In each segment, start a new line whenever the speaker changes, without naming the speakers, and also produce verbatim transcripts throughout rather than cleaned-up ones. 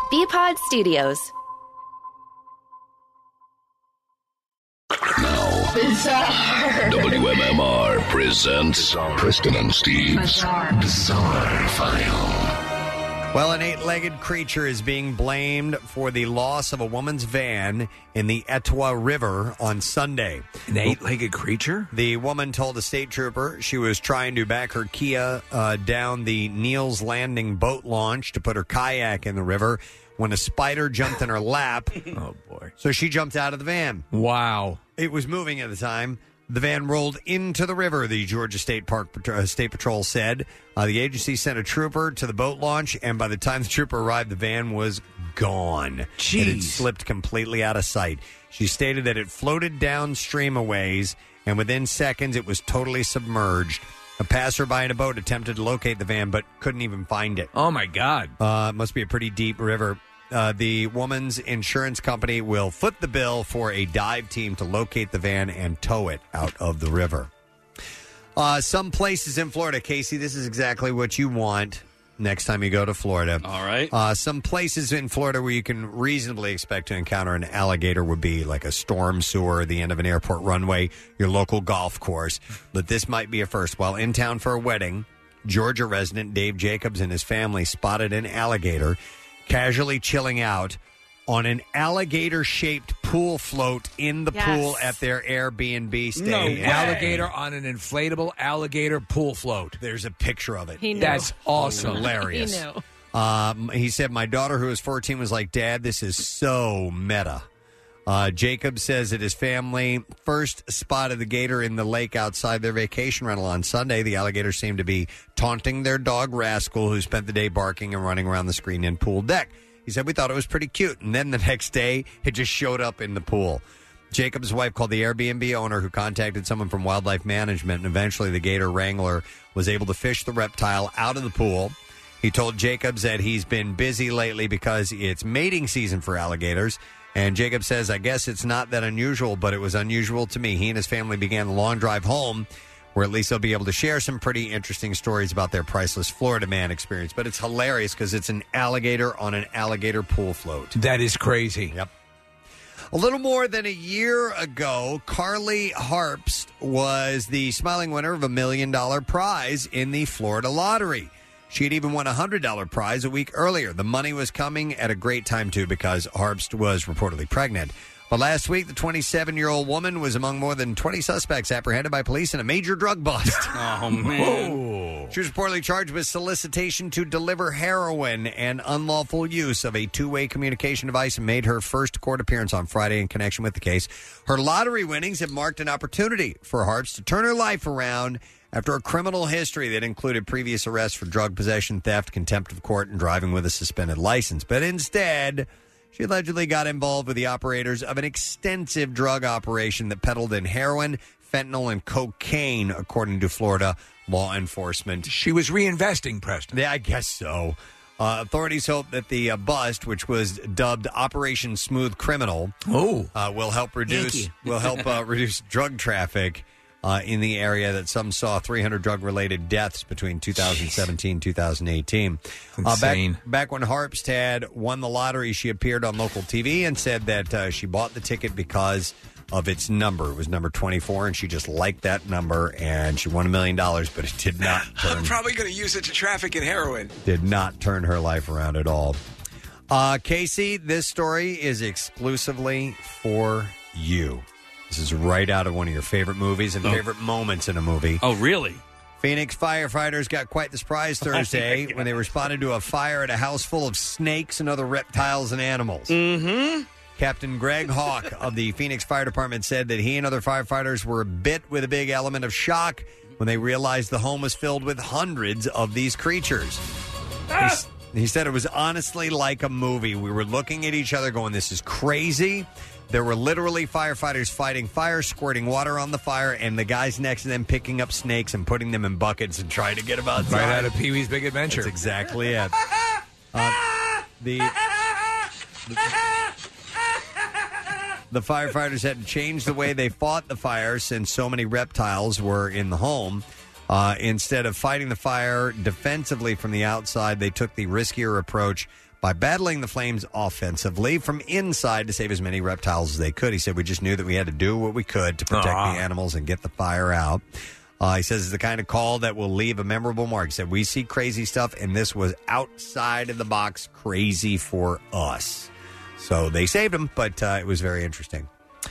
B-Pod Studios.
Now, Bizarre. W M M R presents Bizarre. Preston and Steve's Bizarre. Bizarre File.
Well, an eight-legged creature is being blamed for the loss of a woman's van in the Etowah River on Sunday.
An eight-legged creature?
The woman told a state trooper she was trying to back her Kia uh, down the Neil's Landing boat launch to put her kayak in the river when a spider jumped in her lap.
Oh, boy.
So she jumped out of the van.
Wow.
It was moving at the time. The van rolled into the river, the Georgia State Park uh, State Patrol said. Uh, the agency sent a trooper to the boat launch, and by the time the trooper arrived, the van was gone.
Jeez.
It had slipped completely out of sight. She stated that it floated downstream a ways, and within seconds, it was totally submerged. A passerby in a boat attempted to locate the van, but couldn't even find it.
Oh, my God.
Uh, it must be a pretty deep river. Uh, the woman's insurance company will foot the bill for a dive team to locate the van and tow it out of the river. Uh, some places in Florida, Casey, this is exactly what you want next time you go to Florida.
All right.
Uh, some places in Florida where you can reasonably expect to encounter an alligator would be like a storm sewer, the end of an airport runway, your local golf course. But this might be a first. While in town for a wedding, Georgia resident Dave Jacobs and his family spotted an alligator casually chilling out on an alligator-shaped pool float in the
Yes.
pool at their Airbnb stay.
No
in-
alligator on an inflatable alligator pool float.
There's a picture of it.
He knew. That's awesome.
Hilarious.
He knew.
Um, he said, my daughter, who was fourteen, was like, Dad, this is so meta. Uh, Jacob says that his family first spotted the gator in the lake outside their vacation rental on Sunday. The alligator seemed to be taunting their dog Rascal, who spent the day barking and running around the screened-in pool deck. He said, we thought it was pretty cute. And then the next day, it just showed up in the pool. Jacob's wife called the Airbnb owner, who contacted someone from Wildlife Management, and eventually the gator wrangler was able to fish the reptile out of the pool. He told Jacobs that he's been busy lately because it's mating season for alligators. And Jacob says, I guess it's not that unusual, but it was unusual to me. He and his family began the long drive home, where at least they'll be able to share some pretty interesting stories about their priceless Florida man experience. But it's hilarious because it's an alligator on an alligator pool float.
That is crazy.
Yep. A little more than a year ago, Carly Harpst was the smiling winner of a million dollar prize in the Florida lottery. She had even won a one hundred dollars prize a week earlier. The money was coming at a great time, too, because Harpst was reportedly pregnant. But last week, the twenty-seven-year-old woman was among more than twenty suspects apprehended by police in a major drug bust.
Oh, man.
She was reportedly charged with solicitation to deliver heroin and unlawful use of a two-way communication device, and made her first court appearance on Friday in connection with the case. Her lottery winnings have marked an opportunity for Harpst to turn her life around after a criminal history that included previous arrests for drug possession, theft, contempt of court, and driving with a suspended license. But instead, she allegedly got involved with the operators of an extensive drug operation that peddled in heroin, fentanyl, and cocaine, according to Florida law enforcement.
She was reinvesting, Preston.
Yeah, I guess so. Uh, authorities hope that the uh, bust, which was dubbed Operation Smooth Criminal,
oh,
uh, will help reduce will help uh, reduce drug traffic Uh, in the area that some saw three hundred drug-related deaths between two thousand seventeen and two thousand eighteen. Uh, back, back when Harpst had won the lottery, she appeared on local T V and said that uh, she bought the ticket because of its number. It was number twenty-four, and she just liked that number, and she won a million dollars, but it did not turn,
I'm probably going to use it to traffic in heroin.
did not turn her life around at all. Uh, Casey, this story is exclusively for you. This is right out of one of your favorite movies and
Oh.
favorite moments in a movie.
Oh, really?
Phoenix firefighters got quite the surprise Thursday oh when they responded to a fire at a house full of snakes and other reptiles and animals.
Mm-hmm.
Captain Greg Hawk of the Phoenix Fire Department said that he and other firefighters were bit with a big element of shock when they realized the home was filled with hundreds of these creatures. Ah! He, he said it was honestly like a movie. We were looking at each other going, this is crazy. There were literally firefighters fighting fire, squirting water on the fire, and the guys next to them picking up snakes and putting them in buckets and trying to get them outside.
Right out of Pee-wee's Big Adventure.
That's exactly it. Uh, the, the the firefighters had to change the way they fought the fire since so many reptiles were in the home. Uh, instead of fighting the fire defensively from the outside, they took the riskier approach by battling the flames offensively from inside to save as many reptiles as they could. He said, we just knew that we had to do what we could to protect
Aww.
the animals and get the fire out. Uh, he says it's the kind of call that will leave a memorable mark. He said, we see crazy stuff, and this was outside of the box crazy for us. So they saved him, but uh, it was very interesting.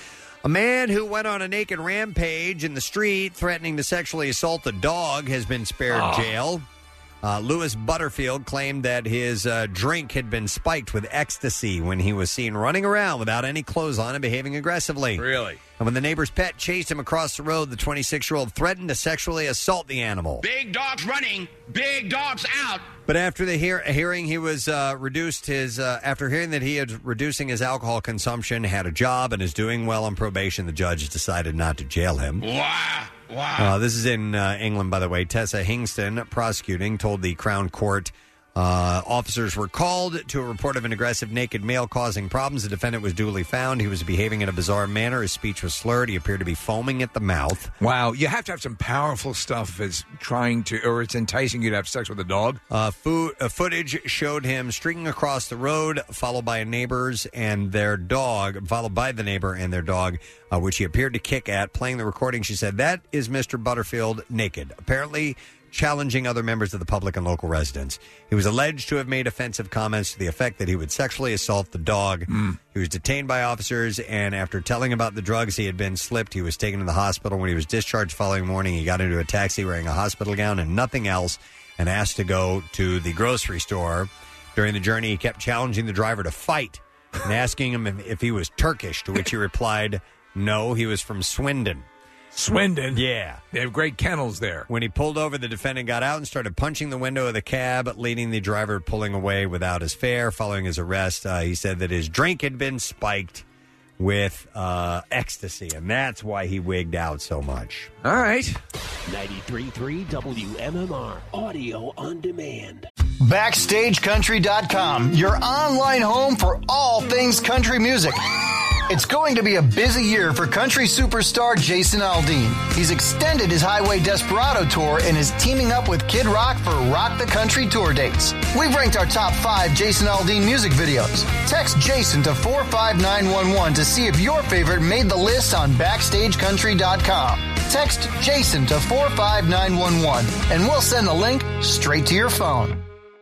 A man who went on a naked rampage in the street threatening to sexually assault a dog has been spared
Oh.
jail. Uh, Lewis Butterfield claimed that his uh, drink had been spiked with ecstasy when he was seen running around without any clothes on and behaving aggressively.
Really?
And when the neighbor's pet chased him across the road, the twenty-six-year-old threatened to sexually assault the animal.
Big dog's running. Big dog's out.
But after the hear- hearing, he was uh, reduced his. Uh, after hearing that he is reducing his alcohol consumption, had a job, and is doing well on probation, the judge decided not to jail him.
Wow. Wow.
Uh, this is in uh, England, by the way. Tessa Hingston, prosecuting, told the Crown Court uh, officers were called to a report of an aggressive naked male causing problems. The defendant was duly found. He was behaving in a bizarre manner. His speech was slurred. He appeared to be foaming at the mouth.
Wow, you have to have some powerful stuff if it's trying to, or it's enticing you to have sex with a dog.
Uh, fo- uh, footage showed him streaking across the road, followed by a neighbor's and their dog, followed by the neighbor and their dog, uh, which he appeared to kick at. Playing the recording, she said, that is Mister Butterfield naked, apparently challenging other members of the public and local residents. He was alleged to have made offensive comments to the effect that he would sexually assault the dog.
Mm.
He was detained by officers, and after telling about the drugs he had been slipped, he was taken to the hospital. When he was discharged the following morning, he got into a taxi wearing a hospital gown and nothing else and asked to go to the grocery store. During the journey, he kept challenging the driver to fight and asking him if, if he was Turkish, to which he replied, no, he was from Swindon.
Swindon?
Yeah.
They have great kennels there.
When he pulled over, the defendant got out and started punching the window of the cab, leading the driver pulling away without his fare. Following his arrest, uh, he said that his drink had been spiked with uh, ecstasy, and that's why he wigged out so much.
All right.
ninety-three point three W M M R, audio on demand.
Backstage Country dot com, your online home for all things country music. It's going to be a busy year for country superstar Jason Aldean. He's extended his Highway Desperado tour and is teaming up with Kid Rock for Rock the Country tour dates. We've ranked our top five Jason Aldean music videos. Text Jason to four five nine one one to see if your favorite made the list on Backstage Country dot com. Text Jason to four five nine one one and we'll send the link straight to your phone.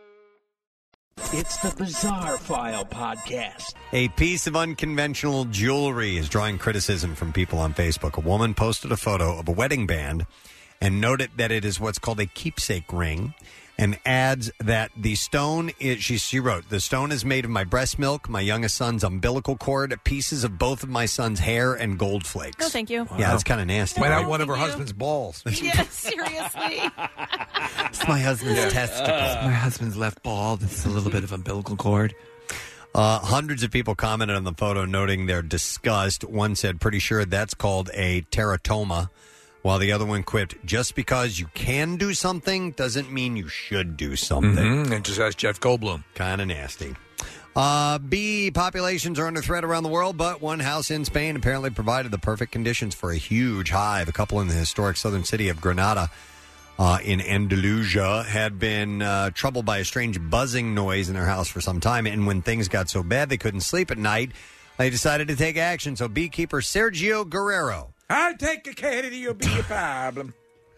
It's the Bizarre File Podcast.
A piece of unconventional jewelry is drawing criticism from people on Facebook. A woman posted a photo of a wedding band and noted that it is what's called a keepsake ring, and adds that the stone is, she, she wrote, the stone is made of my breast milk, my youngest son's umbilical cord, pieces of both of my son's hair, and gold flakes.
No, thank you.
Yeah, it's kind of nasty.
Went
right?
out one of her husband's balls.
Yeah, seriously.
It's my husband's
Yeah.
testicle.
My husband's left ball. This is a little bit of umbilical cord.
Uh, hundreds of people commented on the photo, noting their disgust. One said, pretty sure that's called a teratoma, while the other one quipped, just because you can do something doesn't mean you should do something.
Mm-hmm. And just ask Jeff Goldblum.
Kind of nasty. Uh, bee populations are under threat around the world, but one house in Spain apparently provided the perfect conditions for a huge hive. A couple in the historic southern city of Granada uh, in Andalusia had been uh, troubled by a strange buzzing noise in their house for some time, and when things got so bad they couldn't sleep at night, they decided to take action. So beekeeper Sergio Guerrero
I'll take care of you, be a problem.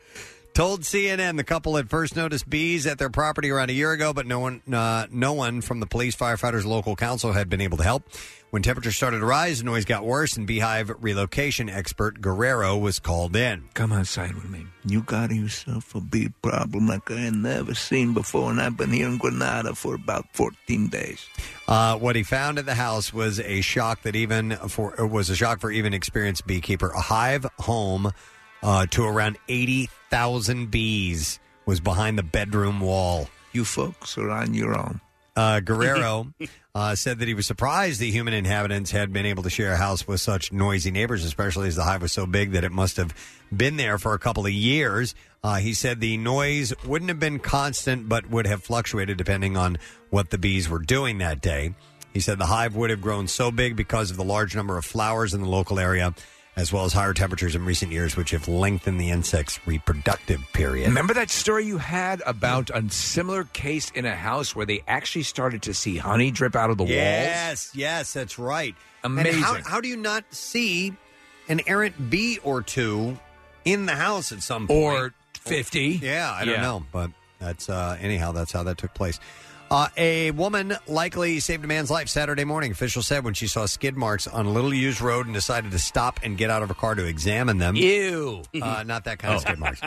told C N N the couple had first noticed bees at their property around a year ago, but no one, uh, no one from the police, firefighters, local council had been able to help. When temperatures started to rise, the noise got worse, and beehive relocation expert Guerrero was called in.
Come outside with me. You got yourself a bee problem like I had never seen before, and I've been here in Granada for about fourteen days.
Uh, what he found at the house was a shock that even for was a shock for even experienced beekeeper. A hive home uh, to around eighty thousand bees was behind the bedroom wall.
You folks are on your own.
Uh, Guerrero uh, said that he was surprised the human inhabitants had been able to share a house with such noisy neighbors, especially as the hive was so big that it must have been there for a couple of years. Uh, he said the noise wouldn't have been constant, but would have fluctuated depending on what the bees were doing that day. He said the hive would have grown so big because of the large number of flowers in the local area, as well as higher temperatures in recent years, which have lengthened the insect's reproductive period.
Remember that story you had about a similar case in a house where they actually started to see honey drip out of the walls?
Yes, yes, that's right.
Amazing.
And how, how do you not see an errant bee or two in the house at some point?
Or fifty.
Yeah, I don't
Yeah.
know. But that's, uh, anyhow, that's how that took place. Uh, a woman likely saved a man's life Saturday morning, officials said, when she saw skid marks on a little used road and decided to stop and get out of her car to examine them.
Ew.
Uh, not that kind of
Oh.
skid marks.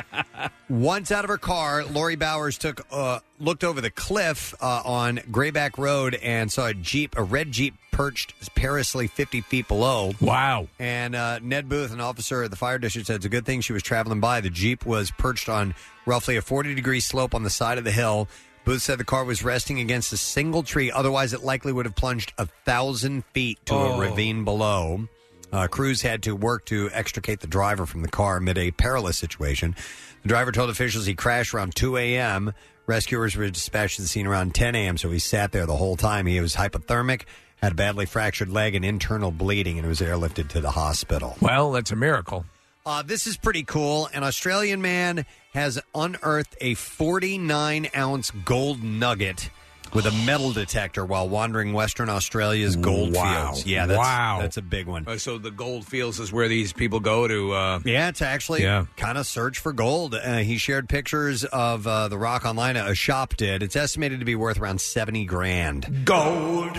Once out of her car, Lori Bowers took uh, looked over the cliff uh, on Grayback Road and saw a Jeep, a red Jeep perched perilously fifty feet below.
Wow.
And uh, Ned Booth, an officer at the fire district, said it's a good thing she was traveling by. The Jeep was perched on roughly a forty-degree slope on the side of the hill. Booth said the car was resting against a single tree. Otherwise, it likely would have plunged a thousand feet to
Oh.
a ravine below. Uh, crews had to work to extricate the driver from the car amid a perilous situation. The driver told officials he crashed around two a.m. Rescuers were dispatched to the scene around ten a.m., so he sat there the whole time. He was hypothermic, had a badly fractured leg and internal bleeding, and was airlifted to the hospital.
Well, that's a miracle.
Uh, this is pretty cool. An Australian man has unearthed a forty-nine ounce gold nugget with a metal detector while wandering Western Australia's gold
Wow.
fields. Yeah, that's,
Wow.
that's a big one.
Uh, so the gold fields is where these people go to... Uh,
Yeah, to actually
Yeah.
kind of search for gold. Uh, he shared pictures of uh, the rock online. A shop did. It's estimated to be worth around seventy grand.
Gold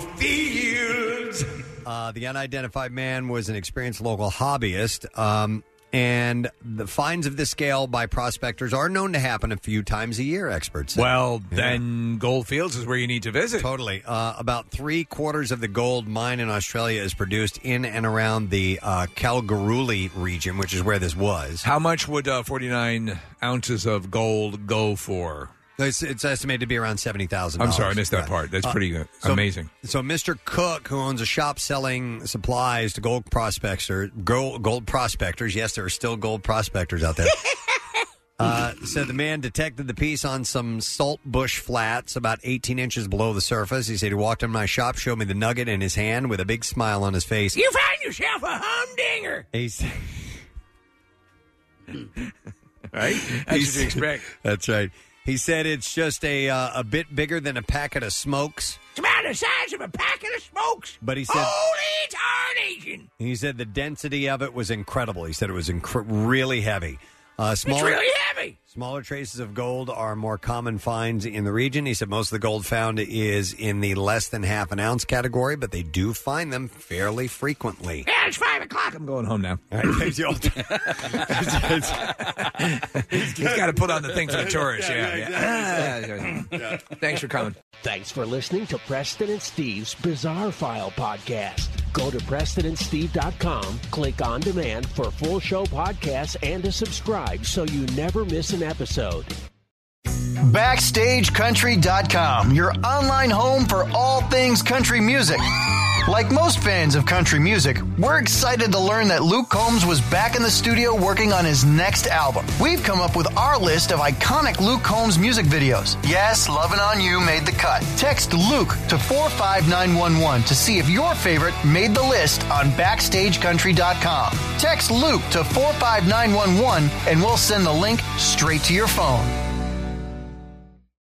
fields!
Uh, the unidentified man was an experienced local hobbyist. Um, and the finds of this scale by prospectors are known to happen a few times a year, experts say.
Well,
Yeah.
then gold fields is where you need to visit.
Totally. Uh, about three quarters of the gold mine in Australia is produced in and around the uh, Kalgoorlie region, which is where this was.
How much would uh, forty-nine ounces of gold go for?
It's, it's estimated to be around seventy thousand dollars.
I'm sorry, I missed that part. That's pretty good.
so-
Amazing.
So Mister Cook, who owns a shop selling supplies to gold prospectors, gold, gold prospectors, yes, there are still gold prospectors out there, uh, said the man detected the piece on some salt bush flats about eighteen inches below the surface. He said he walked in my shop, showed me the nugget in his hand with a big smile on his face.
You found yourself a humdinger.
He's,
Right? That's what you expect.
That's right. He said it's just a uh, a bit bigger than a packet of smokes.
It's about the size of a packet of smokes.
But he said,
Holy tarnation.
he said the density of it was incredible. He said it was inc- really heavy. Uh,
It's
smaller,
really heavy.
smaller traces of gold are more common finds in the region. He said most of the gold found is in the less than half an ounce category, but they do find them fairly frequently.
Yeah, it's five o'clock. I'm going home now.
All right, thanks, you all.
He's got to put on the thing for the tourists. Yeah, yeah. Ah, Thanks for coming.
Thanks for listening to Preston and Steve's Bizarre File podcast. Go to Preston and Steve dot com, click on demand for full show podcasts and to subscribe so you never miss an episode.
Backstage Country dot com, your online home for all things country music. Like most fans of country music, we're excited to learn that Luke Combs was back in the studio working on his next album. We've come up with our list of iconic Luke Combs music videos. Yes, Lovin' On You made the cut. Text Luke to four five nine one one to see if your favorite made the list on Backstage Country dot com. Text Luke to four five nine one one and we'll send the link straight to your phone.